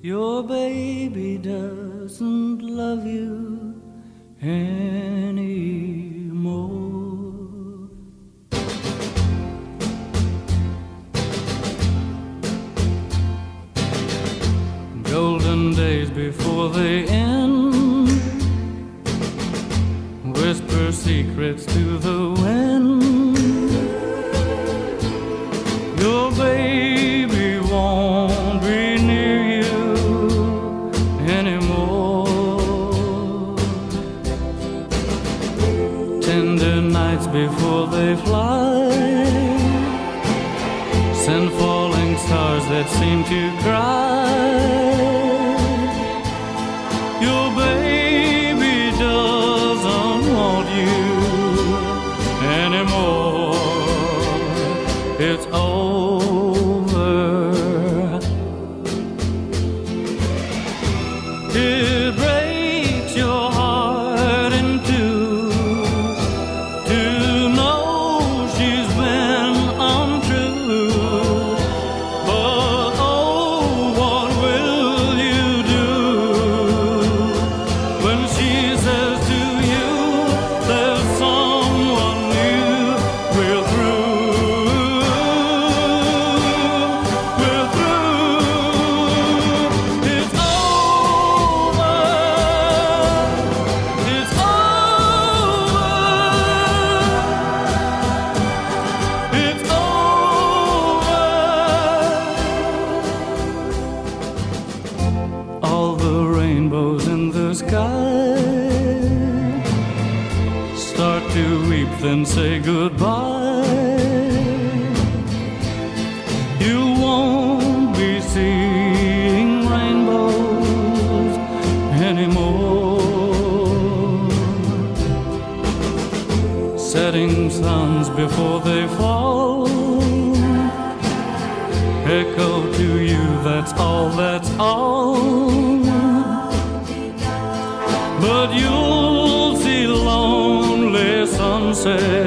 Your baby doesn't love you anymore. Golden days before they end, whisper secrets to the wind. Your baby won't be near you anymore. Tender nights before they fly send falling stars that seem to cry. Your baby doesn't want you anymore. It's over. It breaks your heart in two to know she's been untrue. But oh, what will you do when she says to you there's someone new? We're through. We're through. It's over. It's over. It's over. All the rainbows in the sky start to weep, then say goodbye. You won't be seeing rainbows anymore. Setting suns before they fall echo to you, that's all, that's all. But you'll see lonely sunsets